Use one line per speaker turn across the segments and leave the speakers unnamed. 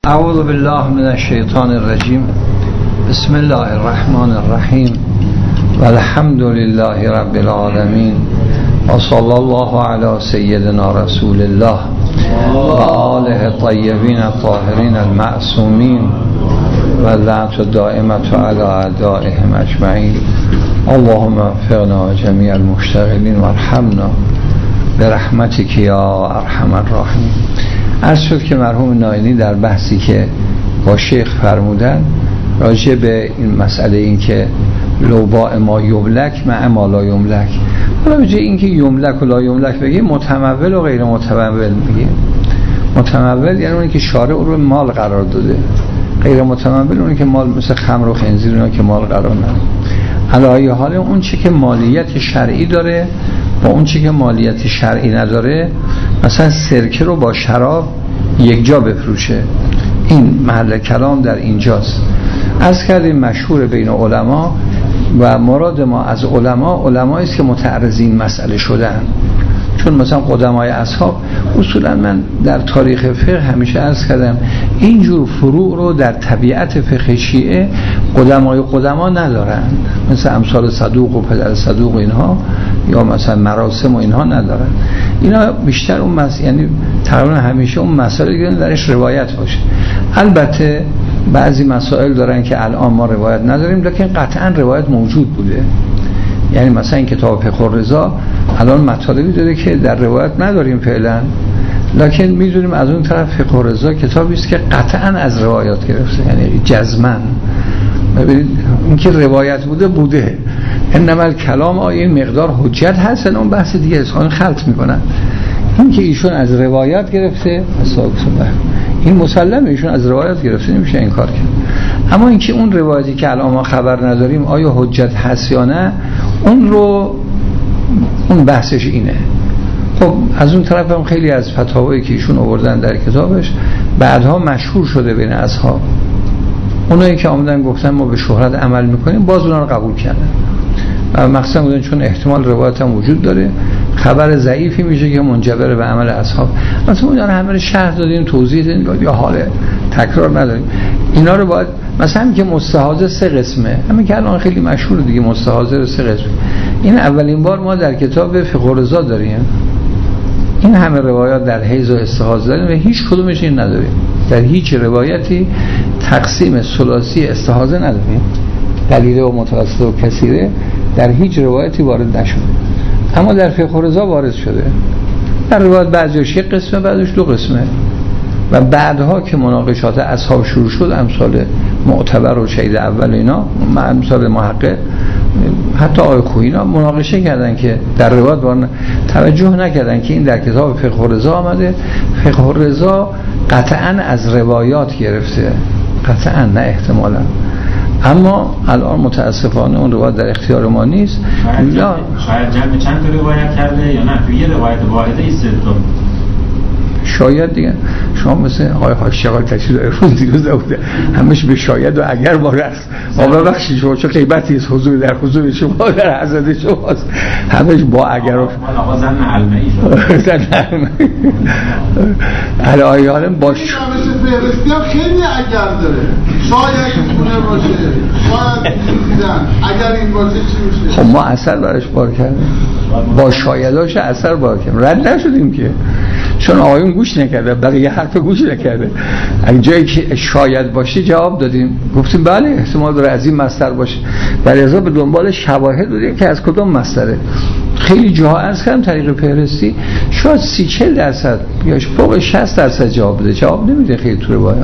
اعوذ بالله من الشیطان الرجیم. بسم الله الرحمن الرحیم و الحمد لله رب العالمین و صلی الله علی سیدنا رسول الله و آله الطیبین الطاهرین المعصومین و لعنت دائمة علی اعدائهم اجمعین. اللهم وفقنا جمیع المشتغلین وارحمنا برحمتک یا ارحم الراحمین. عرض شد که مرحوم ناینی در بحثی که با شیخ فرمودن راجع به این مسئله این که لوباء ما یملک مع ما لا یملک، حالا به جای این که یملک و لا یملک بگیم متمول و غیر متمول بگیم. متمول یعنی اونی که شارع رو مال قرار داده، غیر متمول اونی که مال مثل خمر و خنزیر اینا که مال قرار نداده. علاوه حال اون چی که مالیت شرعی داره با اون چی که مالیت شرعی نداره، مثلا سرکه رو با شراب یک جا بفروشه، این محل کلام در اینجاست. از کردیم مشهور بین علما و مراد ما از علمایی است که متعرضین مسئله شدن. چون مثلا قدمای اصحاب اصولا من در تاریخ فقه همیشه عرض کردم اینجور فروع رو در طبیعت فقه شیعه قدما ندارن، مثل امثال صدوق و پدر صدوق و اینها، یا مثلا مراسم و اینها ندارن. اینا بیشتر اون یعنی تقریبا همیشه اون مسائل درش روایت باشه. البته بعضی مسائل دارن که الان ما روایت نداریم لکن قطعا روایت موجود بوده. یعنی مثلا این کتاب فقه الرضا الان مطالبی داره که در روایت نداریم فعلا، لکن میدونیم از اون طرف فقه الرضا کتابی است که قطعا از روایات گرفته، یعنی جزما. ببینید این که روایت بوده انما الکلام آیه مقدار حجت هست، اون بحث دیگه است، اون خلط میکنن. این که ایشون از روایات گرفته این مسلمه، ایشون از روایات گرفته، نمیشه این کار کرد. اما اینکه اون روایتی که الان ما خبر نداریم آیا حجت هست یا نه، اون بحثش اینه. خب از اون طرف هم خیلی از فتاوایی که ایشون آوردن در کتابش بعدها مشهور شده بین اصحاب. اونایی که آمدن گفتن ما به شهرت عمل میکنیم باز اونا رو قبول کردن و مقصد بودن چون احتمال روایت هم وجود داره، خبر ضعیفی میشه که منجبر به عمل اصحاب. مثلا اون همه شرح دادیم، توضیح دادیم، یا حال تکرار نداریم. اینا رو باید مثلا همین که مستحاضه 3 قسمه، همین که الان خیلی مشهور دیگه، مستحاضه 3 قسمه. این اولین بار ما در کتاب فقه الرضا داریم. این همه روایات در حیض و استحاضه داریم و هیچ کدومش این نداریم. در هیچ روایتی تقسیم ثلاثی استحاضه نداریم. قلیله و متوسطه و کثیره در هیچ روایتی وارد نشده، اما در فقه الرضا وارد شده. در روایت بعضیش 1 قسمه، بعضیش 2 قسمه. و بعدها که مناقشات اصحاب شروع شد، امثال معتبر و شهید اول اینا، امثال محقق، حتی آقای کوهینا مناقشه کردن که در روایت توجه نکردن که این در کتاب فقه الرضا آمده. فقه الرضا قطعا از روایات گرفته، قطعا نه احتمالا. اما الان متاسفانه اون روایت در اختیار ما نیست.
شاید جمع چند تا روایت کرده یا نه توی یه روایت واحده ایست تو.
شاید دیگه شما مثل آقای حاشیقال تشریح ارفون دیروز بوده، همش به شاید و اگر وارست ما ببخشید شما چه غیبتی است حضور در حضور شما در حضرت شماست، همش با اگر و
آقا زن علمه‌ای شد
زن علمه‌ای الان باش
بسیار خیلی اگر داره، شاید خونه باشه، شاید دیدن، اگر این باشه چی میشه؟
خب ما اثر برش بار کردیم، با شایداش اثر بار کردیم، رد نشدیم که، چون آقایون گوش نکرده، بقیه حرف گوش نکرده. اگه جایی که شاید باشه جواب دادیم، گفتیم بله احتمال داره از این مصدر باشه، ولی ازا به دنبال شواهد بودیم که از کدوم مصدره. خیلی جاها عرض کردم طریق فهرستی شاید 30-40% یا فوق 60% جواب بده، جواب نمیده خیلی تو روایات.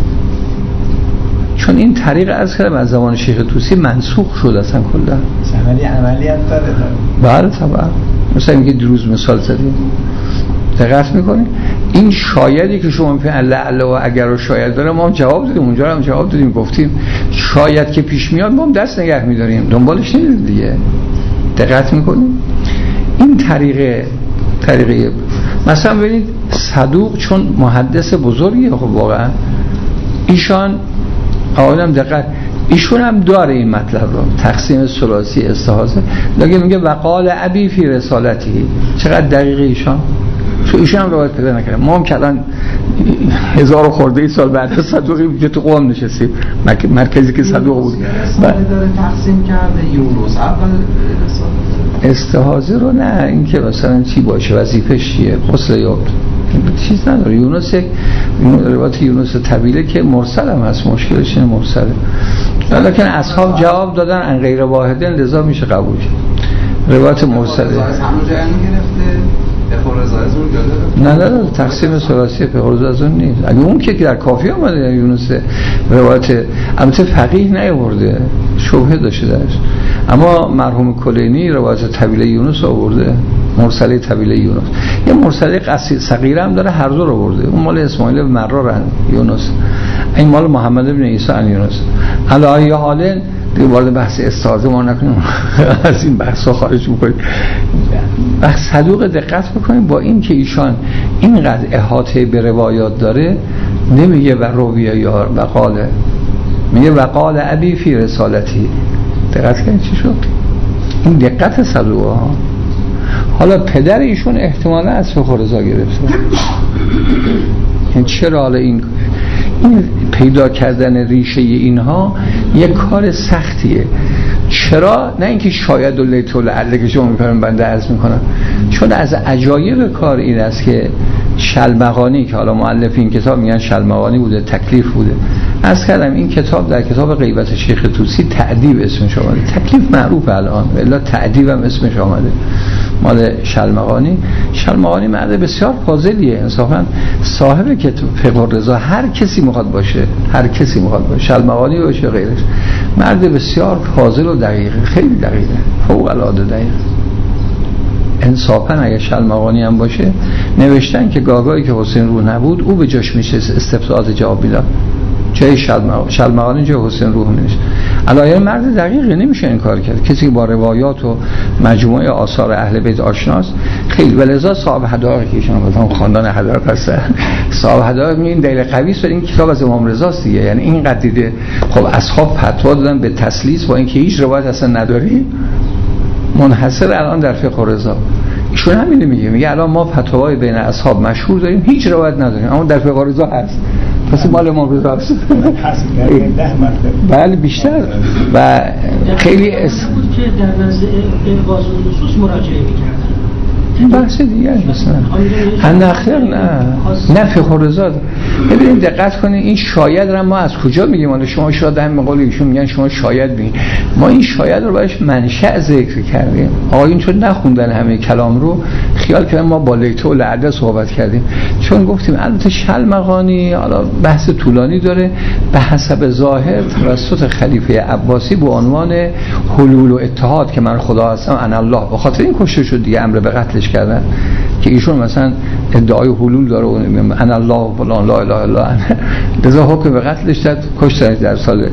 چون این طریق عرض کردم از زمان شیخ طوسی منسوخ شد اصلا کلا.
عملیات داره.
بله طبعا. مثلا اینکه دیروز مثال زدیم. دقت میکنید این شایدی که شما میگین الله و اگر و شاید داره، ما هم جواب دادیم، اونجا هم جواب دادیم، گفتیم شاید که پیش میاد ما هم دست نگه میداریم، دنبالش نمیدیم دیگه. دقت میکنید این طریقه مثلا ببینید صدوق چون محدث بزرگیه، خب واقعا ایشان آدم دقت ایشون هم داره این مطلب رو، تقسیم ثلاثی استحاضه، لکن میگه وقال ابی فی رسالتی. چقدر دقیقه ایشان، چون ایشون هم روایت پیدا نکردن. ما هم که الان 1000 خورده سال بعد از صدوقی که تو قم نشستیم، مرکزی که صدوق بود
داره تقسیم کرده یونس اول
استحاضه رو نه، این که مثلا چی باشه وظیفش چیه غسل یا چیز نداره. یونس یک روایت یونس طویله که مرسل هم هست، مشکلش اینه مرسله، ولیکن اصحاب جواب دادن ان غیر واحدن لذا میشه قبول کرد. روایت مرسله
از همون جایی گرفته فقه رضا از اون داده
نه تقسیم ثلاثی فقه رضا از اون نیست. اگه اون که در کافی اومده یونس روایت البته فقیه نیاورده، شبهه داشته درش، اما مرحوم کلینی روایت طویله یونس آورده، مرسله طویله یونس. یه مرسله صغیره هم داره، هر دو رو آورده. اون مال اسماعیل بن مرار یونس، این مال محمد بن عیسی ان یونس. علی ای حال دیگه وارد بحث استاذ ما نکنیم از این بحثا خارج می‌کنیم. بحث صدوق دقت بکنیم، با این که ایشان اینقدر احاطه به روایات داره نمیگه و رویه یا وقاله، میگه وقال ابی فی رسالتی. دقت کنید چی شد؟ این دقت صدوقه ها. حالا پدر ایشون احتمالا از فقه رضا گرفته. چرا حالا این پیدا کردن ریشه اینها یک کار سختیه. چرا؟ نه اینکه شاید و لیت و لعله که شما میکنم بنده عرض میکنم، چون از عجایب کار این است که شلمغانی که حالا مؤلف این کتاب میگن شلمغانی بوده، تکلیف بوده. عرض کردم این کتاب در کتاب غیبت شیخ طوسی تعدیب اسمش آمده، تکلیف معروف الان، الا تعدیب هم اسمش آمده مال شلمغانی مرد بسیار فاضلیه انصافا، صاحب کتاب فقه رضا هر کسی میخواد باشه، شلمغانی باشه غیرش، مرد بسیار فاضل و دقیقه، خیلی دقیقه، فوق العاده دقیقه. انصافا اگه شلمغانی هم باشه نوشتن که گاگایی که حسین روح نبود او به جاش میشه استفسارات جواب میداد، جای شلمغانی جای حسین روح نمیشه. علایه مرد دقیقه، نمیشه این کار کرد. کسی که با روایات و مجموعه آثار اهل بیت آشناست خیلی، ولذا صاحب حدائق که ایشون گفتم خاندان حدائق هست، صاحب حدائق این دلیل قوی است، این کتاب از امام رضا است دیگه، یعنی این قد دیده. خب اصحاب فتوا دادن به تسلیث با اینکه هیچ روایت اصلا نداری، منحصر الان در فقه رضا. ایشون همین میگه الان ما فتاوای بین اصحاب مشهور داریم، هیچ روایت نداریم، اما در فقه رضا هست، پس مال امام رضا است. بله بیشتر و خیلی بود
که در نزد الغاز النصوص مراجعه می‌کردن.
این بحث دیگه مثلا انداخر نه فقه رضا. ببینید دقت کنید، این شاید را ما از کجا میگیم؟ حالا شما شاید هم مقاله ایشون میگن شما شاید ببینید، ما این شاید رو برایش منشأ ذکر کردیم. آقایون چون نخوندن همه کلام رو خیال کردن ما با لیته و لعده صحبت کردیم، چون گفتیم البته شلمغانی حالا بحث طولانی داره، به حسب ظاهر توسط خلیفه عباسی به عنوان حلول و اتحاد که من خدا هستم انا الله، به خاطر این کشته شد دیگه، امر به قتلش کردن که ایشون مثلا ادعای حلول داره و انا الله فلان لا اله الا انا، لذا حکم به قتلش داد، کشتنش در سال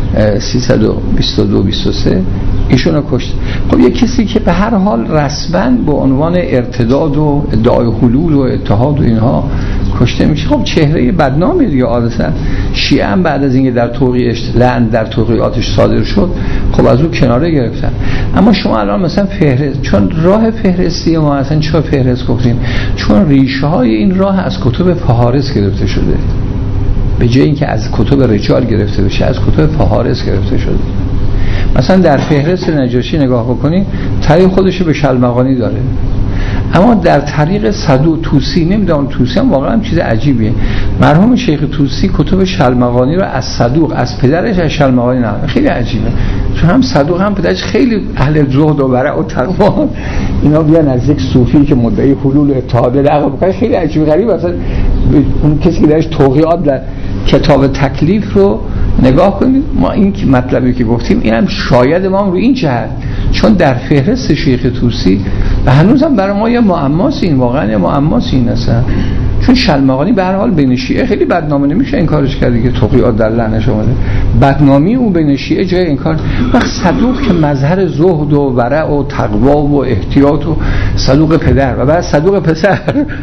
322-23 ایشون رو کشت. خب یک کسی که به هر حال رسما به عنوان ارتداد و ادعای حلول و اتحاد و اینها کشته میشه، خب چهره بدنامی دیگه. عادتا شیعه هم بعد از اینکه در توقیعش لعن در توقیعاتش صادر شد خب از اون کناره گرفتن. اما شما الان مثلا فهرست، چون راه فهرستی ما اصلا چرا فهرست گفتیم؟ چون ریشه های این راه از کتب فهارس گرفته شده، به جای اینکه از کتب رجال گرفته بشه از کتب فهارس گرفته شده. مثلا در فهرست نجاشی نگاه بکنید طریق خودشو به شلمغانی داره، اما در طریق صدوق طوسی نمیدونم، طوسی هم واقعا چیز عجیبیه. مرحوم شیخ طوسی کتب شلمغانی رو از صدوق از پدرش از شلمغانی نقل، خیلی عجیبه، چون هم صدوق هم پدرش خیلی اهل زهد و ورع و تقوا، اینا بیان از یک صوفی که مدعی حلول و اتحاد نقل بکنه، خیلی عجیب غریب. مثلا اون کسی که درش توقیعات در کتاب تکلیف رو نگاه کنید، ما این مطلبی که گفتیم اینم شاید ما رو این جهت، چون در فهرست شیخ طوسی و هنوزم برای ما یه معماست، این واقعا یه معماست این اصلا، چون شلمغانی به هر حال بین شیعه خیلی بدنامه، نمیشه این کارش کرد که توقیعات در لعنش اومده، بدنامی او بین شیعه جای این کار. وقت صدوق که مظهر زهد و ورع و تقوا و احتیاط و صدوق پدر و بعد صدوق پسر،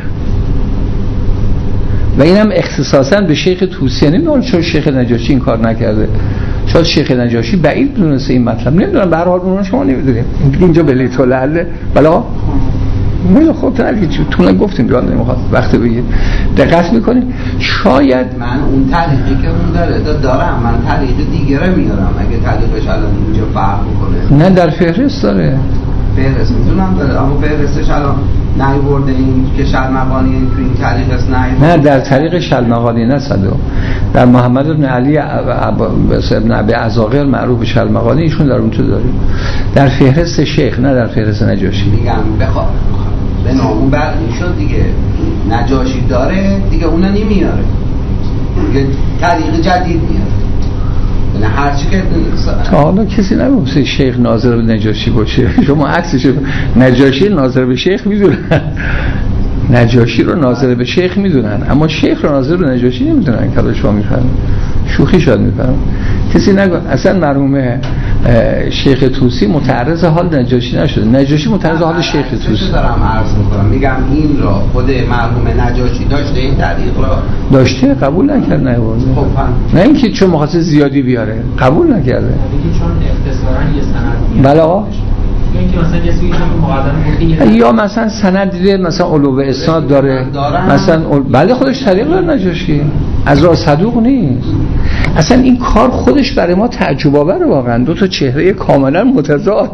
و اینم اختصاصا به شیخ طوسی، نمیدونم چون شیخ نجاشی این کار نکرده، شاید شیخ نجاشی بعید دونسته این مطلب، نمیدونم، به هر حال اون شما نمیدونیم اینجا به لیت و لعله. بلا نه خب تو گفتیم جان نمیخواد وقت بگیر دقت میکنید. شاید
من اون تعلیقی که اون دارم من تعلیق دیگه رو میارم اگه تعلیقش الان اینجا فرق میکنه.
نه در فهرست داره،
فهرست میدونم داره، اما فهرستش الان نیورده این که شلمغانی تو این طریق است.
نه در طریق شلمغانی نه صدو در محمد بن علی ابن ابی عزاقر معروف شلمغانی ایشون در اون تو داره در فهرست شیخ نه در فهرست نجاشی.
میگم بخواد به نامون بعد میشد دیگه نجاشی داره دیگه اونا نمیاره دیگه طریق جدید میاره. نه هرچی که
تا حالا کسی نمیگه شیخ ناظر به نجاشی باشه. شما عکسش نجاشی ناظر به شیخ میدونن، نجاشی رو ناظر به شیخ میدونن اما شیخ رو ناظر به نجاشی نمیدونن که شما میفهمید. شوخی شاید میفهمید. کسی نگه اصلا مرحوم شیخ طوسی متعرض حال نجاشی نشده، نجاشی متعرض حال شیخ طوسی.
دارم عرض میکنم میگم این را خود مرحوم نجاشی داشته، این طریق را
داشته قبول نکرد نیورده.
خب
نه اینکه چون مخاطر زیادی بیاره قبول نکرده.
چون اختصارا یه سند
بله آقا
اینکه مثلا یه سویش هم مقدمه گفته
یا مثلا سند دیده مثلا علو اسناد داره مثلا بله خودش طریق داره نجاشی از راه صدوق نیست. اصلا این کار خودش برای ما تعجب آوره واقعا. دو تا چهره کاملا متضاد.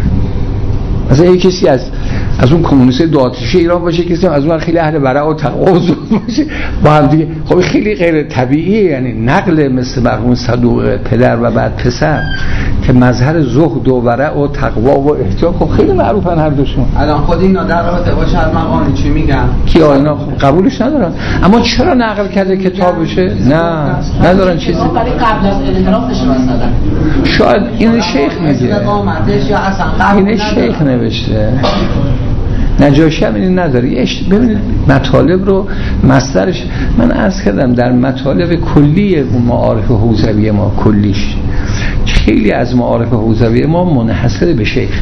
مثلا یه کسی از اون کمونیست دو آتیشه ایران باشه، کسی از اون خیلی اهل ورع و تقوا و زهد باشه با هم دیگه. خب خیلی غیر طبیعیه. یعنی نقل مثل مرحوم صدوق پدر و بعد پسر که مظهر زهد و ورع و تقوا و احتیاط خب خیلی معروفن هر دوشون.
الان خود اینا در رابطه با شلمغانی چی میگن؟
کی اینا قبولش ندارن. اما چرا نقل کرده کتابشه؟ نه ندارن چیزی.
برای قبل از انحرافش مثلا
شاید این شیخ میگه، این شیخ نوشته. نجاشی هم این نداره. ببینید مطالب رو مصدرش من عرض کردم در مطالب کلی معارف حوزوی ما کلیش خیلی از معارف حوزوی ما منحصر به شیخ.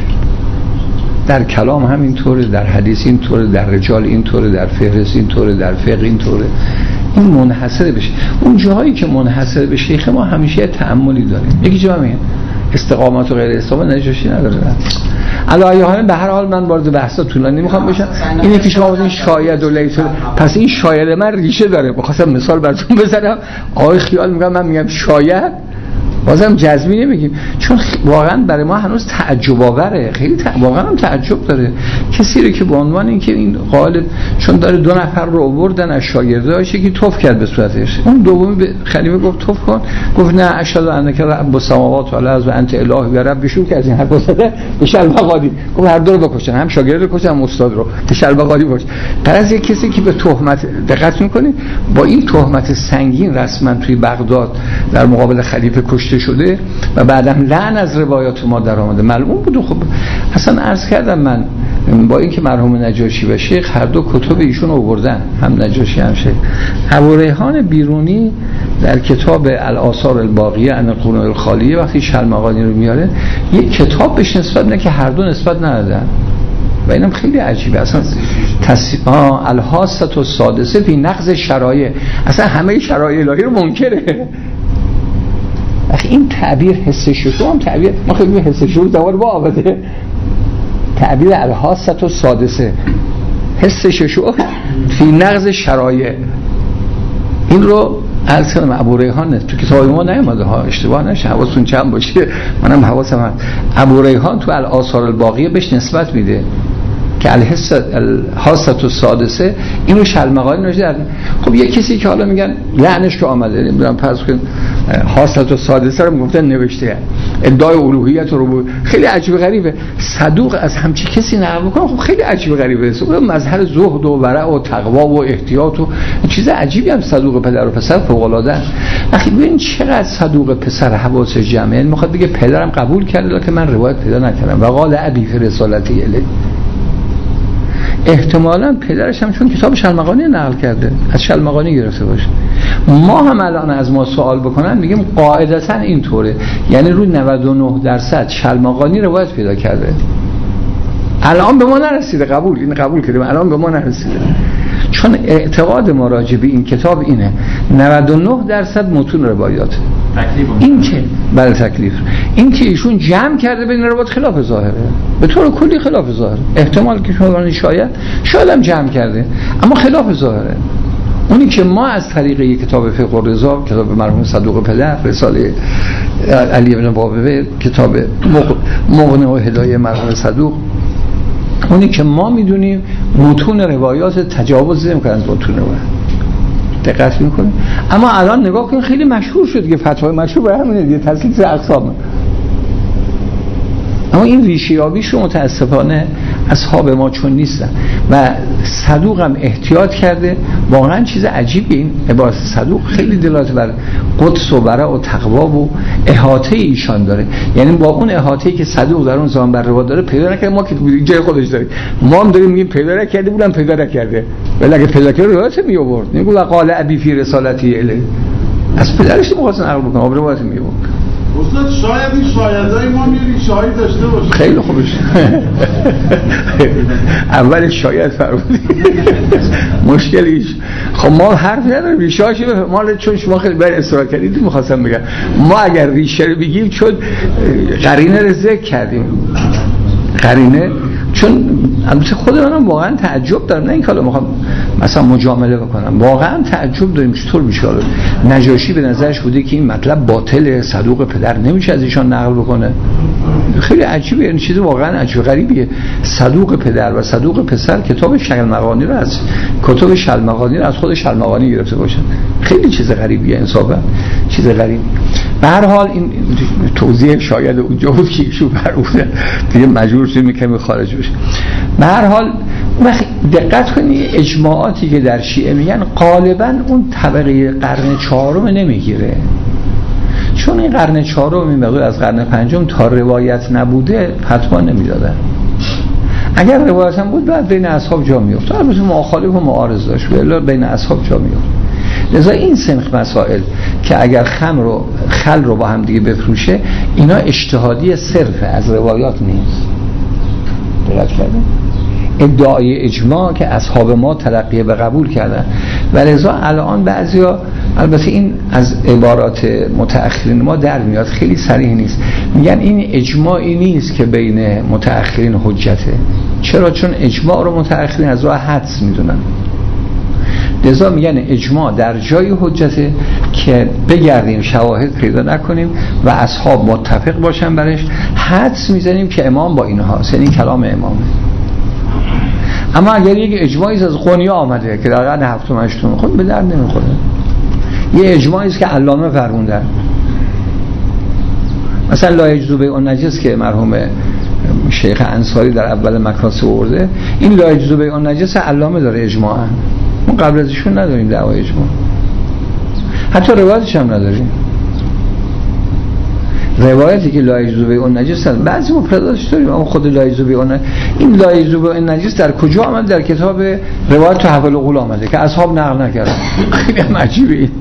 در کلام هم اینطوره، در حدیث اینطوره، در رجال اینطوره، در فهرست اینطوره، در فقه اینطوره. این منحصر به شیخ. اون جاهایی که منحصر به شیخ ما همیشه تأملی داریم. یکی جا همین استقامت و غیر استقامت نجاشی نداره. علاوه حال به هر حال من وارد بحثا طولانی نمیخوام بشم. اینه که شما بودین شاید و لیس، پس این شاید من ریشه داره. بخواستم مثال براتون بزنم آقای خیال میگم من میگم شاید بازم جزمی نمیگیم چون واقعا برای ما هنوز تعجب آوره. خیلی واقعا هم تعجب داره کسی رو که به عنوان اینکه این قائل چون داره دو نفر رو آوردن از شاگرداش که توف کرد به صورتش، اون دومی به خلیفه گفت توف کن، گفت نه اشهد انک رب السماوات و الارض و انت اله و ربشون که از این حرفا زده به شلمغانی گفت هر دو رو بکشن، هم شاگرد رو کشن هم استاد رو به شلمغانی باش. طرز یک کسی که به تهمت دقت میکنید با این تهمت سنگین رسما توی بغداد در مقابل خلیفه کشته شده و بعدم لعن از روایات ما در آمده معلوم بود. خب اصلا عرض کردم من با اینکه مرحوم نجاشی و شیخ هر دو کتب ایشون آوردن، هم نجاشی هم شیخ. ابوریحان بیرونی در کتاب الآثار الباقیه عن القرون الخالیه وقتی شلمغانی رو میاره یک کتاب بهش نسبت میده که هر دو نسبت ندادن و اینم خیلی عجیبه. اصلا الحاسه السادسه فی نقض شرایع، اصلا همه شرایع الهی رو منکره. این تعبیر حس ششوع هم تعبیر ما خیلی حس ششوع دوار با آمده. تعبیر الحاسه السادسه حس ششوع فی نقض شرایع، این رو عرض کنم ابوریحان تو کتاب ما نیامده ها، اشتباه نشه حواستون جمع باشه، منم حواسم هست. ابوریحان تو الآثار الباقیه بهش نسبت میده که الحاسه السادسه اینو شلمغانی نوشته. خب یه کسی که حالا میگن لعنش که آمده نمیدونم فرض کن حاسه السادسه رو میگفتن نوشته ادعای الوهیت رو خیلی عجیب غریبه. صدوق از همچی کسی نقل میکنه خب خیلی عجیب غریبه. مظهر زهد و ورع و تقوا و احتیاط و چیز عجیبی هم صدوق پدر و پسر فوق العاده است. اخی ببین چقدر صدوق پسر حواس جمعه میخواد بگه پدرم قبول کرده که من روایت پیدا نکردم و قال ابی فی رسالتی الی. احتمالاً پدرش هم چون کتاب شلمغانی نقل کرده از شلمغانی گرفته باشه. ما هم الان از ما سوال بکنن میگیم قاعدتاً اینطوره، یعنی روی 99% شلمغانی روایت پیدا کرده. الان به ما نرسیده قبول، این قبول کردیم الان به ما نرسیده چون اعتقاد ما راجع به این کتاب اینه 99% متون روایات این که بله تکلیف، این که ایشون جمع کرده بین روایات خلاف ظاهره، به طور کلی خلاف ظاهره. احتمال که شما شاید هم جمع کرده اما خلاف ظاهره. اونی که ما از طریق یک کتاب فقه الرضا، کتاب مرحوم صدوق پدر، رساله علی بن بابوی، کتاب مغنی و هدایه مرحوم صدوق، اونی که ما میدونیم متون روایات تجاوز نمی‌کنن از متون روایات، دقت می‌کنیم. اما الان نگاه کن خیلی مشهور شد که فتوای مشهور به همینه دیگه، تسلیث اقسام. اما این ریشه‌یابیش رو متاسفانه اصحاب ما چون نیستن و صدوق هم احتیاط کرده. واقعا چیز عجیبه این عبارت صدوق، خیلی دلالت بر قدس و برع و تقوا و احاطه ایشان داره. یعنی با اون احاطه‌ای که صدوق در اون زمان بر روایات داره پیدا نکرده، ما که جای خودش داریم، ما هم داریم میگیم پیدا نکرده، بودم پیدا نکرده، ولی اگه پیدا کرده روایت می آورد. میگه قال ابی فی رسالتی الی، از پدرش می‌خواست نقل بکنه، آب روایت می آورد.
استاد شاید این شایدای ما میری شاهد داشته باشه.
خیلی خوبش اول شاید فرمودی مشکلیش. خب ما حرف نداریم ریشه‌اش مال، چون شما خیلی بر اصرار کردید می‌خواستم بگم ما اگر ریشه رو بگیم چون قرینه رو ذکر کردیم، قرینه، چون البته خود منم واقعا تعجب دارم، نه این کارو میخوام مثلا مجامله بکنم، واقعا تعجب داریم چطور میشه نجاشی به نظرش بوده که این مطلب باطله، صدوق پدر نمیشه از ایشان نقل بکنه. خیلی عجیبه، این چیز واقعا عجیب غریبیه. صدوق پدر و صدوق پسر کتاب شلمغانی رو از کتاب شلمغانی رو از خود شلمغانی گرفته باشن. خیلی چیز غریبیه، انصافا چیز غریبی. به هر حال این توضیح شاید اونجا بود که ایشون فرموده دیگه مجبور شد میکنه خارج بشه. به هر حال دقت کنید اجماعاتی که در شیعه میگن غالبا اون طبقه قرن چهارم نمیگیره، چون این قرن چهارم این مقدار از قرن پنجم تا روایت نبوده فتوا نمیدادن. اگر روایت هم بود بعد بین اصحاب جا میفته، البته مخالف و معارض داشت ولی بین اصحاب جا میفته. لذا این سنخ مسائل که اگر خل رو با هم دیگه بفروشه، اینا اجتهادی صرفه، از روایات نیست. دقت کردن؟ ادعای اجماع که اصحاب ما تلقی به قبول کردن و لذا الان بعضیا، البته این از عبارات متأخرین ما در میاد، خیلی صریح نیست، میگن این اجماعی نیست که بین متأخرین حجته. چرا؟ چون اجماع رو متأخرین از راه حدس میدونن. لذا میگن اجماع در جای حجته که بگردیم شواهد پیدا نکنیم و اصحاب متفق باشن برش، حدس میزنیم که امام با اینها، یعنی کلام امامه. اما اگر یک اجماعی از قنیا آمده که در قرن هفتم هشتم، خود به درد نمیخوره. یه اجماعی است که علامه فرموندن، مثلا لا یجوز بیع النجس که مرحوم شیخ انصاری در اول مکاسب آورده، این لا یجوز بیع النجس علامه داره اجماعا، ما قبل ازشون نداریم دعوای اجماع، حتی روایتش هم نداریم. روایتی که لا یجوز بیع النجس هست، بعضی مفرداتش داریم اما خود لا یجوز بیع النجس، این لا یجوز بیع النجس در کجا آمد؟ در کتاب روایت تحویل العقول آمده که اصحاب نقل نکردن. خیلی عجیبه این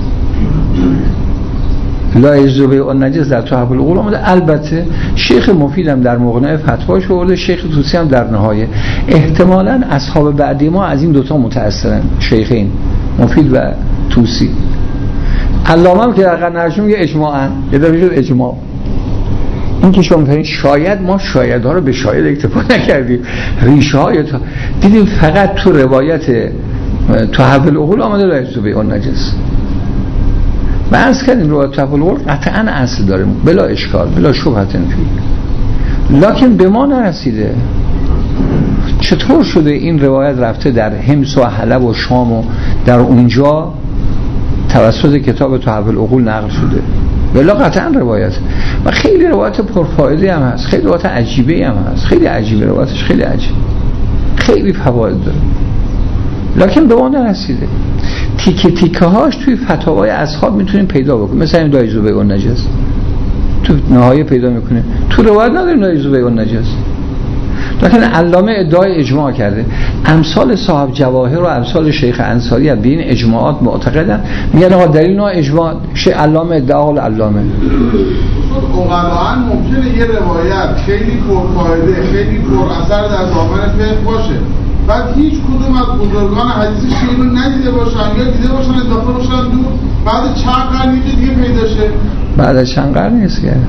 لا یجوز بیع النجس در تحویل العقول آمده. البته شیخ مفید هم در مغنی فتواش آورده، شیخ طوسی هم در نهایه. احتمالاً اصحاب بعدی ما از این دوتا متأثرن، شیخین مفید و طوسی. علامه هم که در قرن هشتم میگه اجماعاً، یه دفعه شد اجماع. این که شما می‌فهمید شاید ما شایدها رو به شاید اکتفا نکردیم، ریشه های دیدیم فقط تو روایت تحویل العقول آمده لا یجوز بیع النجس. و عرض کردیم روایت تحویل العقول قطعاً اصل داره بلا اشکال بلا شبهة فی، لکن به ما نرسیده. چطور شده این روایت رفته در حمص و حلب و شام و در اونجا توسط کتاب تحویل العقول نقل شده؟ بلا قطعا روایت و خیلی روایت پرفایده هم هست، خیلی روایت عجیبه هم هست، خیلی عجیبه روایتش، خیلی عجیب، خیلی فواید داره، لکن به ما نرسیده. تیکه تیکه هاش توی فتاوای اصحاب میتونیم پیدا بکنیم، مثلا این لا یجوز بیع النجس تو نهایه پیدا میکنه، تو روایت نداریم لا یجوز بیع النجس. لکن علامه ادعای اجماع کرده. امثال صاحب جواهر و امثال شیخ انصاری به این اجماعات معتقدن، میگن آقا دلیل نه اجماع شیخ علامه ادعا علامه.
واقعا ممکنه یه روایت خیلی پرفایده خیلی پر اثر در دامن فقه باشه، بعد هیچ کدوم از بزرگان حدیث شیعه رو ندیده باشن یا دیده باشن اضافه باشن دور، بعد چند قرن دیگه پیدا شه
بعد از چند قرن نیست که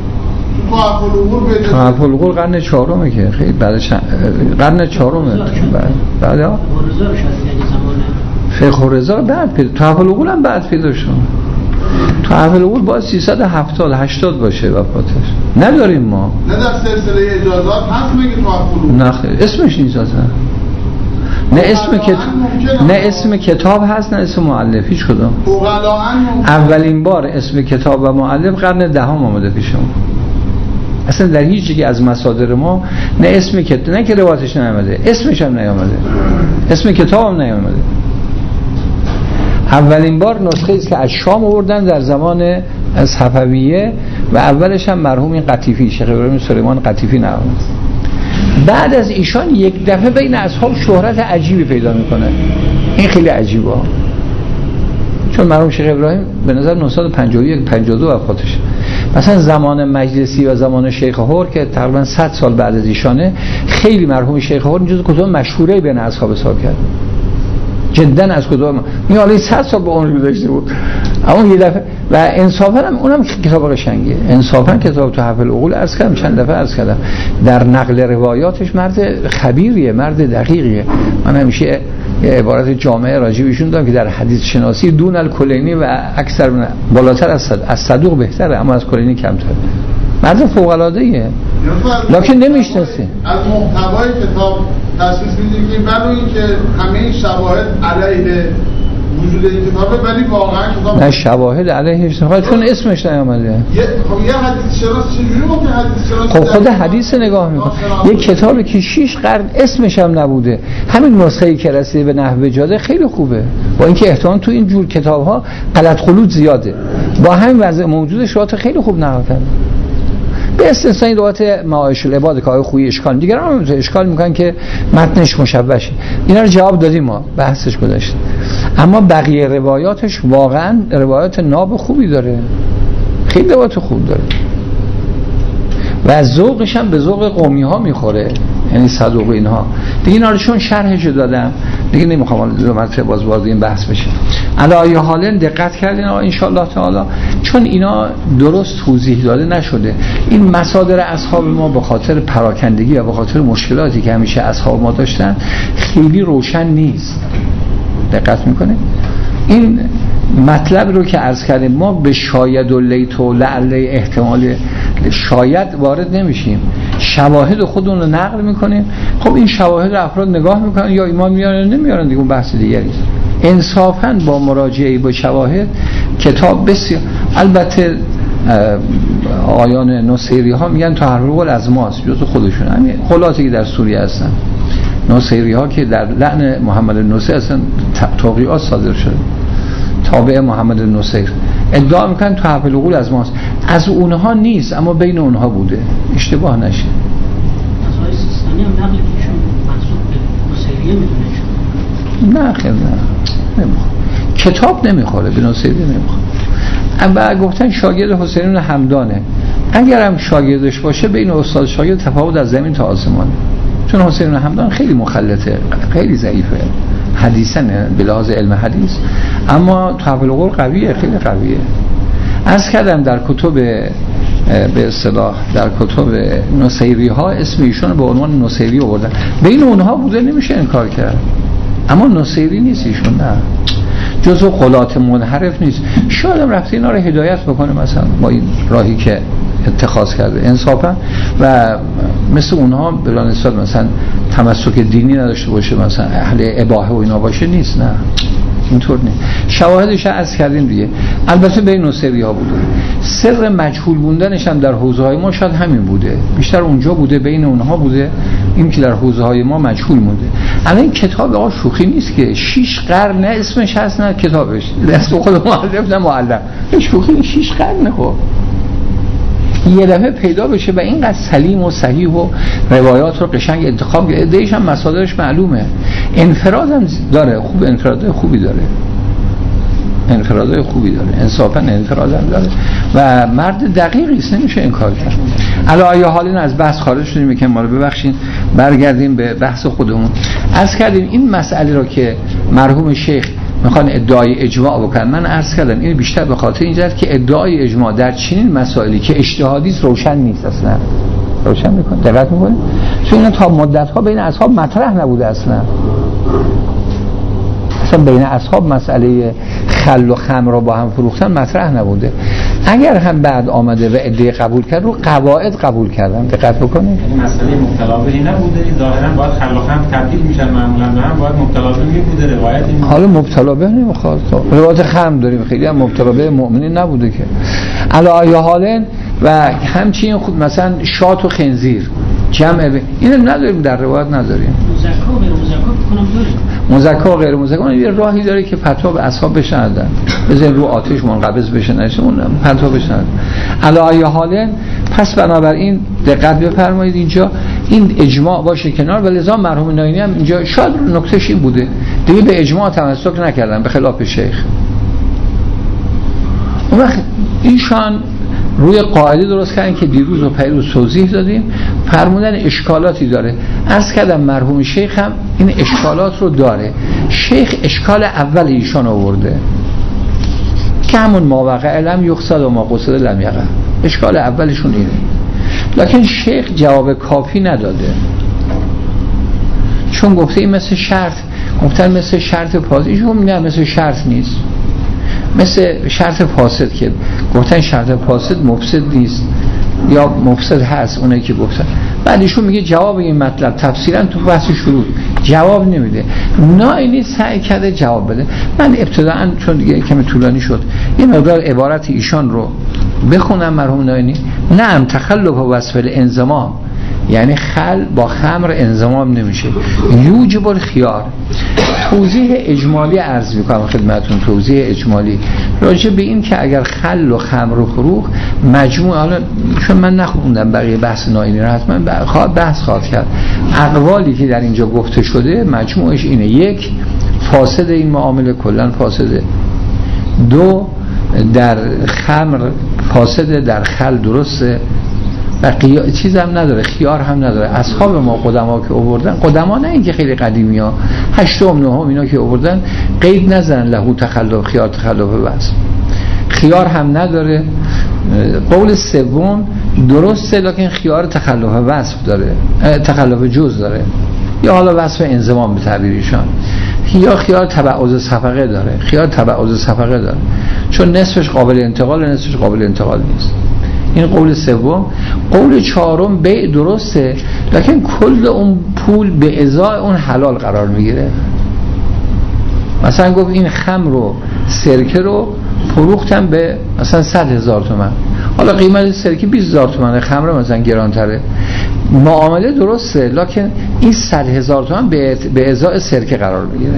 تحف العقول قرن چهارمه که خیلی بعد قرن چهارمه بعد فقه رضا بعد پیدا، تحف العقول هم بعد پیدا شد. تحف العقول باید 370-80 باشه وفاتش، نداریم ما.
نه در سلسله اجازات هست میگه تحف العقول؟
نه خیلی اسمش نیست اصلا. نه اسم کتاب هست نه اسم مؤلف، هیچ کدوم. اولین بار اسم کتاب و مؤلف قرن دهم آمده پیش ما. اصلا در هیچ جایی از مصادر ما نه اسم کتاب، نه که روایتش نیامده، اسمش هم نیامده، اسم کتاب هم نیامده. اولین بار نسخه است که از شام آوردن در زمان صفویه و اولش هم مرحوم این قطیفی، شیخ ابراهیم سلیمان قطیفی نوشت. بعد از ایشان یک دفعه بین اصحاب شهرت عجیبی پیدا میکنه. این خیلی عجیبه، چون مرحوم شیخ ابراهیم به نظر 951-52 وفاتشه. مثلا زمان مجلسی و زمان شیخ هور که تقریبا 100 سال بعد از ایشانه، خیلی مرحوم شیخ هور جزو کتب مشهوره بین اصحاب حساب کرد، جدا از کتب می حالا 100 سال به عمر گذشته بود، اما یه دفعه و انصافا هم اونم کتاب قشنگیه. انصافا کتاب تحف العقول عرض کردم، چند دفعه عرض کردم، در نقل روایاتش مرد خبیریه، مرد دقیقیه. من همیشه یه عبارت جامعه راجع بهشون دارم که در حدیث شناسی دون الکلینی و اکثر بالاتر از صدوق بهتره، اما از کلینی کمتر. مرد فوق العاده ایه، لکن نمیشناسه.
از محتوای کتاب تشخیص میدیم که برای اینکه همه این شواهد علیه وجود این کتابه، ولی واقعا کتاب
نه شواهد علیهش نخواهد چون اسمش نیامده.
یه حدیث شناس چجوری ممکنه حدیث شناس
خب خود حدیث نگاه میکنه، یک کتابی که 6 قرن اسمش هم نبوده، همین نسخه‌ای که رسیده به نحو جاده خیلی خوبه، با اینکه احتمال تو این جور کتاب‌ها غلط خلوط زیاده، با همین وضع موجود شروط خیلی خوب نقل کرده. به استثنای این روایت معایش العباد که آقای خویی اشکال، دیگران هم اشکال میکنن که متنش مشوشه. اینا رو جواب دادیم، ما بحثش گذاشتیم. اما بقیه روایاتش واقعا روایات ناب خوبی داره، خیلی روایات خوب داره و ذوقش هم به ذوق قومی ها میخوره، یعنی صدوق اینها دیگه. اینا رو چون شرحش دادم دیگه نمیخوام دو مرتبه باز وارد این بحث بشیم. علی حال دقت کردین ان شاء الله تعالی، چون اینا درست توضیح داده نشده. این مصادر اصحاب ما به خاطر پراکندگی و به خاطر مشکلاتی که همیشه اصحاب ما داشتن خیلی روشن نیست. دقت میکنه این مطلب رو که عرض کردیم، ما به شاید و لیت و لعل احتمال شاید وارد نمیشیم، شواهد خودمون رو نقل میکنیم. خب این شواهد افراد نگاه میکنن یا ایمان میارن نمیارن دیگه، اون بحث دیگری است. انصافاً با مراجعه با شواهد کتاب بسیار، البته آیان نصیری ها میگن تحف العقول از ماست، جزو خودشون، همین خلاصی که در سوریه هستن نصیری ها که در لعن محمد النصیر اصلا توقیعات صادر شده، تابع محمد النصیر ادعا میکنن تحف العقول از ماست، از اونها نیست اما بین اونها بوده، اشتباه نشه.
مسائل سیستانی هم نقل کشون منصوب به نصیریه میدونه؟
نه خیلی نه، نمیخواد کتاب نمیخوره به نصیری نمیخوره. اما گفتن شاگرد حسین همدانه، اگر هم شاگردش باشه بین استاد شاگرد تفاوت از زمین تا آسمانه، چون حسین همدان خیلی مخلطه، خیلی ضعیفه حدیثاً به لحاظ علم حدیث، اما تحف العقول قویه، خیلی قویه. عرض کردم در کتب به اصطلاح در کتب نصیری ها اسم ایشون به عنوان نصیری آوردن، بین اونها بوده نمیشه انکار کرد، اما نصیری نیست ایشون، نه جزو قلات منحرف نیست. شاید هم رفته اینا رو هدایت بکنه مثلا با این راهی که اتخاذ کرده انصافا، و مثل اونها بلا نسبت مثلا تمسک دینی نداشته باشه، مثلا اهل اباحه و اینا باشه، نیست، نه اینطور نیست. شواهدش عرض کردیم دیگه. البته بین نصیری ها بوده، سر مجهول موندنش هم در حوزه های ما شاید همین بوده، بیشتر اونجا بوده، بین اونها بوده، این که در حوزه های ما مجهول مونده. اما این کتاب آقا شوخی نیست که 6 قرن نه اسمش هست نه کتابش، دست خود مؤلف نه معلم، شوخی 6 قرن خب یه دفعه پیدا بشه و اینقدر سلیم و صحیح و روایات رو قشنگ انتخاب کرده. دیش هم مصادرش معلومه، انفراد هم داره، خوب انفراد خوبی داره، انفرادهای خوبی داره، انصافا انفراد هم داره و مرد دقیقی است، نمیشه انکار کرد. علی حال این از بحث خارج شدیم که ما رو ببخشید، برگردیم به بحث خودمون. عرض کردیم این مسئله رو که مرحوم شیخ میخوان ادعای اجماع بکنن. من عرض کردم این بیشتر به خاطر این جهت که ادعای اجماع در چنین مسائلی که اجتهادی است روشن نیست، اصلا روشن میکنه. دقت میکنه چون اینا تا مدت ها بین اصحاب مطرح نبوده، اصلا بین اصحاب مسئله خل و خمر رو با هم فروختن مطرح نبوده. اگر هم بعد آمده و ادعای قبول کرد رو قواعد قبول کردن. دقت بکنید
این مسئله مبتلا بهی نبوده، ظاهرا باید خل و خمر تبدیل میشن معمولا به هم، باید مبتلا بهی بوده روایت این.
حالا مبتلا به نمیخواد، روایت خمر داریم خیلی هم مبتلا به مؤمنین نبوده که علی ای حالن. و همچنین خود مثلا شات و خنزیر جمع اینو نداریم، در روایت نداریم. مزکا و غیر مزکا یه راهی داره که فتوا به اصحاب بشنن، بزن رو آتش منقبض بشن، اون فتوا بشنن علی ای حالن. پس بنابراین دقت بفرمایید اینجا این اجماع باشه کنار، و لذا مرحوم ناینی هم اینجا شاید نکتهش این بوده دیگه به اجماع تمسک نکردن به خلاف شیخ. اون وقت ایشان روی قاعده درست کردن که دیروز و پیروز توضیح دادیم، فرمودن اشکالاتی داره. عرض کردم مرحوم شیخ هم این اشکالات رو داره. شیخ اشکال اول ایشان آورده که همون ما وقع لم یقصد و ما قصد لم یقع، اشکال اولشون اینه. لکن شیخ جواب کافی نداده، چون گفته این مثل شرط، گفتن مثل شرط پازیشون، نه مثل شرط نیست، مثل شرط فاسد که گفتن شرط فاسد مفسد نیست یا مفسد هست اونایی که گفتن. بعد ایشون میگه جواب این مطلب تفسیرا تو بحث شروع جواب نمیده. ناینی سعی کرده جواب بده. من ابتداءً چون دیگه کمی طولانی شد یه مقدار عبارت ایشان رو بخونم مرحوم ناینی. نعم تخلف وصف الانضمام، یعنی خل با خمر انضمام نمیشه. یوجب الخیار. توضیح اجمالی عرض میکنم خدمتون، توضیح اجمالی راجع به این که اگر خل و خمر و فروخ مجموع، حالا چون من نخوندم بقیه بحث ناینی رو حتما بحث خواهد کرد، اقوالی که در اینجا گفته شده مجموعش اینه: یک، فاسد این معامله کلا فاسده. دو، در خمر فاسده، در خل درسته و چیز هم نداره، خیار هم نداره. اصحاب ما قدما که آوردن، قدما نه اینکه خیلی قدیمی ها، 8 و 9 اینا که آوردن قید نزنن لهو تخلف خیار تخلف بس، خیار هم نداره. قول سوم درسته لکن خیار تخلف وصف داره، تخلف جز داره، یا حالا وصف انضمام به تعبیرشان، یا خیار تبعض صفقه داره. خیار تبعض صفقه داره چون نصفش قابل انتقال و نصفش قابل انتقال نیست. این قول سوم. قول چهارم بیع درسته لکن کل اون پول به ازای اون حلال قرار میگیره. مثلا گفت این خمر رو سرکه رو فروختم به مثلا 100,000 تومان، حالا قیمت سرکه 20,000 تومانه، خمر مثلا گرانتره. معامله درسته لکن این 100,000 تومان به ازای سرکه قرار میگیره.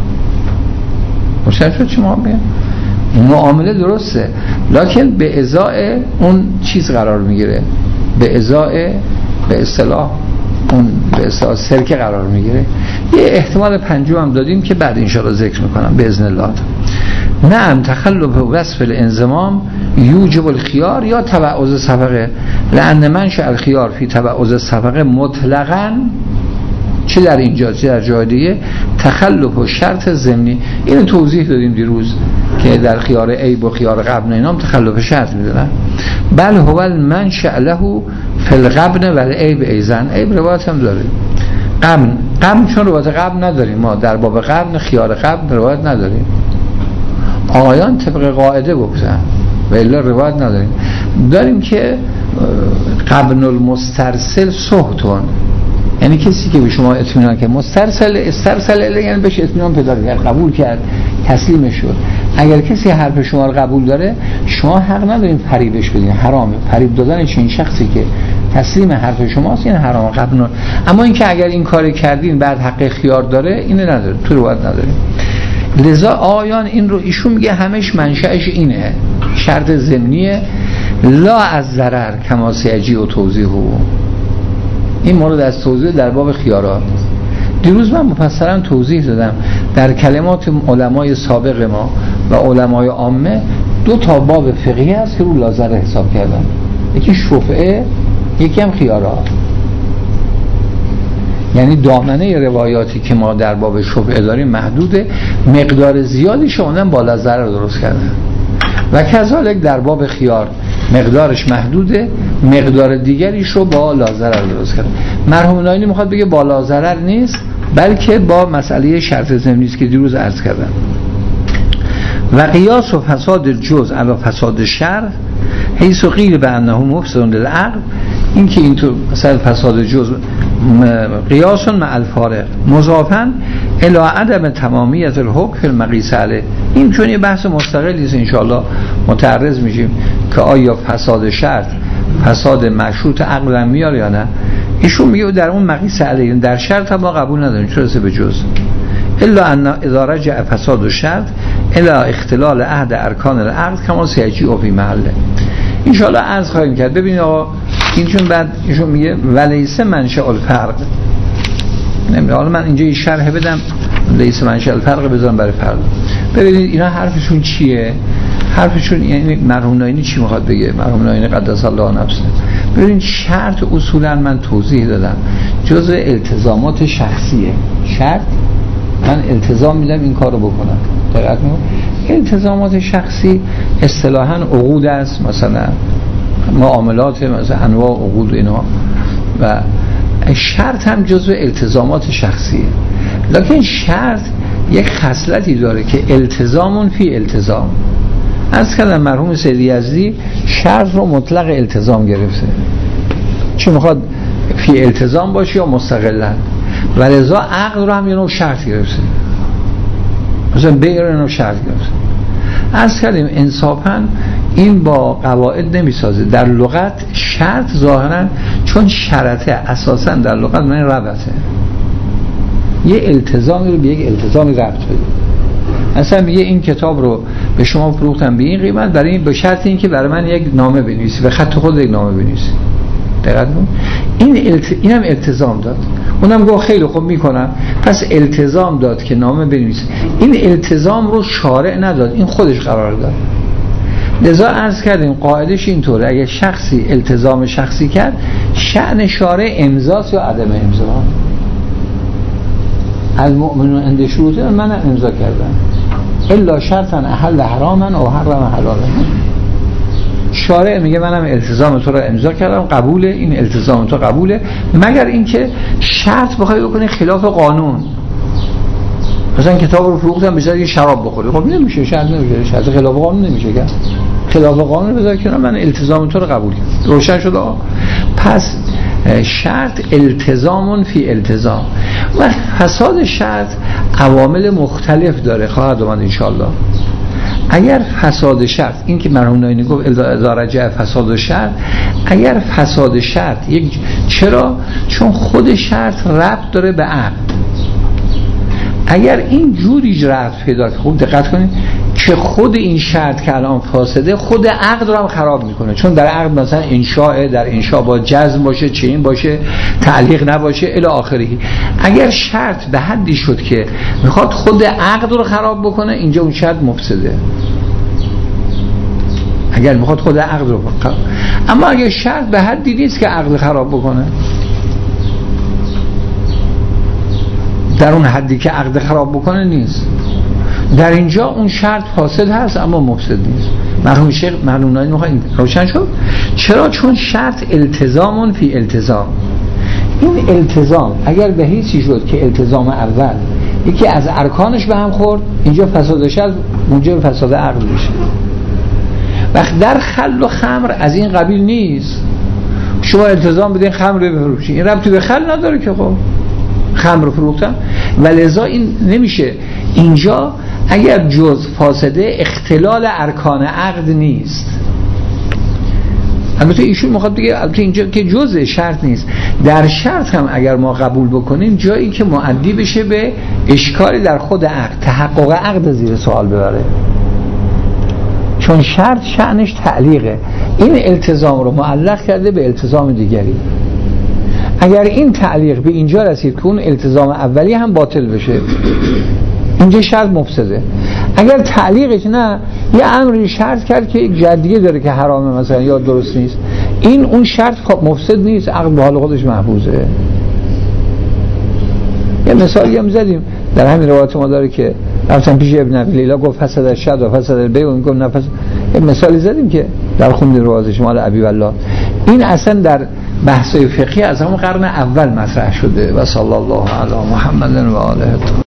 مشکل شد چی معامله؟ معامله درسته لکن به ازای اون چیز قرار میگیره، به ازای به اصطلاح اون به اصطلاح سرکه قرار میگیره. یه احتمال پنجم هم دادیم که بعد انشاءالله ذکر میکنم باذن الله. نعم تخلف وصف الانضمام یوجب الخیار یا تبعض صفقه، لأن منشأ الخیار فی تبعض صفقه مطلقاً، چه در اینجا چه در جای دیگه، تخلف و شرط ضمنی. اینو توضیح دادیم دیروز که در خیار عیب و خیار غبن اینام تخلف شرط میدونن. بل هو المنشأ له فی الغبن و العیب ایزن. عیب روایت هم داره. غبن چون روایت غبن نداریم، ما در باب غبن خیار غبن روایت نداریم، آقایان طبق قاعده گفتن و الا روایت نداریم. داریم که غبن المسترسل صحتون، یعنی کسی که به شما اطمینان که استرسل یعنی بهش اطمینان پیدا کرد، قبول کرد، تسلیم شد. اگر کسی حرف شما رو قبول داره شما حق ندارین فریبش بدین، حرامه. فریب دادن چنین شخصی که تسلیم حرف شماست این حرامه قبول. اما اینکه اگر این کار کردین بعد حق خیار داره اینو نداره، تو روایت نداره. لذا آیان این رو ایشون میگه همش منشأش اینه، شرط ضمنیه، لا از ضرر کما سیجی و توضیحه. این مورد از توضیح در باب خیارات دیروز من مفصلا توضیح دادم. در کلمات علمای سابق ما و علمای عامه 2 تا باب فقهی هست که رو لازره حساب کردن، یکی شفعه یکی هم خیارات. یعنی دامنه روایاتی که ما در باب شبهه داریم محدوده، مقدار زیادی شوندن بالا ضرر درست کردن و کذالک در باب خیار مقدارش محدوده، مقدار دیگریش رو با ضرر درست کردن. مرحوم نایینی میخواد بگه بالا ضرر نیست، بلکه با مسئله شرط ضمنی است که دیروز عرض کردم. و قیاس و فساد الجزء علی فساد شرط حیث قیل به انه مفسد للعقل، این که اینطور مثلا فساد جزء قیاس مع الفارق مضافا الی عدم تمامیت الحکم فی المقیس علیه. این چون یه بحث مستقلی است، ان شاء الله متعرض میشیم که آیا فساد شرط فساد مشروط عقل میاره یا نه. ایشون میگه در اون مقیس علیه در شرط ما قبول نداریم چرا به جزء الا ان اذا رجع فساد الشرط الى اختلال عهد ارکان العقد کما سیجی او فی محله. ان شاء الله عرض خواهیم کرد. ببینید آقا این چون بعد ایشون میگه ولیس منشأ الفرق، نمیدونم حالا من اینجا شرح بدم لیس منشأ الفرق بذارم برای فرق. ببینید اینا حرفشون چیه؟ حرفشون یعنی مرحوم نایینی چی میخواد بگه؟ مرحوم نایینی قدس الله نفسه. ببینید شرط اصولا من توضیح دادم جزء التزامات شخصیه. شرط من التزام میدم این کارو بکنم، دقت کنید. التزامات شخصی اصطلاحاً عقود است، مثلا معاملات، مثلا انواع عقود اینا، و شرط هم جزء التزامات شخصیه. لکن شرط یک خصلتی داره که التزامون فی التزام. از کلام مرحوم سید یزدی شرط رو مطلق التزام گرفته، چه میخواد فی التزام باشه یا مستقلا، و لذا عقد رو هم یه نوع شرط گرفته، مثلا بیع رو نوع شرط گرفته. از کلام انصافاً این با قواعد نمیسازه. در لغت شرط ظاهرا چون شرطه اساساً در لغت معنی ربطه، یه التزامی رو به یک التزامی ربط بده. مثلا میگه این کتاب رو به شما فروختم به این قیمت برای این به شرط این که برای من یک نامه بنویسی، به خط خود یک نامه بنویسی. دقت کن اینم التزام داد. اونم گفت خیلی خوب میکنم، پس التزام داد که نامه بنویسی. این التزام رو شارع نداد، این خودش قرار داد. لذا عرض کردیم قاعدش اینطوره، اگه شخصی التزام شخصی کرد شأن شارع امضاست یا عدم امضا. المؤمنون عند شروطه من امضا کردم الا شرطا احل حراما او حرم حلالا. شارع میگه منم التزام تو رو امضا کردم، قبوله، این التزام تو قبوله، مگر اینکه شرط بخوای بکنی خلاف قانون. مثلا کتاب رو فروختم بذار یه شراب بخوری، خب نمیشه، شرط نمیشه، شرط خلاف قانون نمیشه که خلاف قانون بذار که من التزام تو رو قبول کردم. روشن شد آقا؟ پس شرط التزامون فی التزام. و فساد شرط عوامل مختلف داره، خواهد اومد انشالله. اگر فساد شرط، این که مرحوم نایینی گفت اذا رجع فساد شرط، اگر فساد شرط چرا؟ چون خود شرط ربط داره به عقد. اگر این جوری ربط پیدا کنه، خوب دقت کنید که خود این شرط که الان فاسده خود عقد رو هم خراب میکنه. چون در عقد مثلا انشاء، در انشاء با جزم باشه، چین باشه، تعلیق نباشه الی آخره. اگر شرط به حدی شد که میخواد خود عقد رو خراب بکنه، اینجا اون شرط مفسده. اگر میخواد خود عقد رو خراب، اما اگر شرط به حدی نیست که عقد خراب بکنه، در اون حدی که عقد خراب بکنه نیست، در اینجا اون شرط فاسد هست اما مفسد نیست. مرحوم شیخ مرحوم نایینی میخواد روشن شد. چرا؟ چون شرط التزامون فی التزام. این التزام اگر به هیچی شد که التزام اول یکی از ارکانش به هم خورد، اینجا فساد شرط موجب فساد عقد میشه. وقت در خل و خمر از این قبیل نیست. شما التزام بدین خمر رو بفروشید، این ربطی به خل نداره که خب خمر رو فروختم، ولذا این نمیشه. اینجا اگر جز فاسده اختلال ارکان عقد نیست. البته ایشون میخواد بگه البته اینجا که جزء شرط نیست، در شرط هم اگر ما قبول بکنیم جایی که مؤدی بشه به اشکالی در خود عقد، تحقق عقد زیر سوال ببره. چون شرط شأنش تعلیقه، این التزام رو معلق کرده به التزام دیگری. اگر این تعلیق به اینجا رسید که اون التزام اولی هم باطل بشه، اینجا شرط مفسده. اگر تعلیقش نه، یه امری شرط کرد که یک جدیه داره که حرامه مثلا یا درست نیست، این اون شرط مفسد نیست، عقد به حال خودش محفوظه. مثالی هم زدیم در همین روایت ما داره که رفتن پیش ابن ابی لیلا گفت فسد الشد و فسد البیع، و گفت نفس. مثالی زدیم که در خوندیم روایت شمال ابی والله. این اصلا در بحث فقهی از همون قرن اول مطرح شده. و صلی الله علی محمد و آله.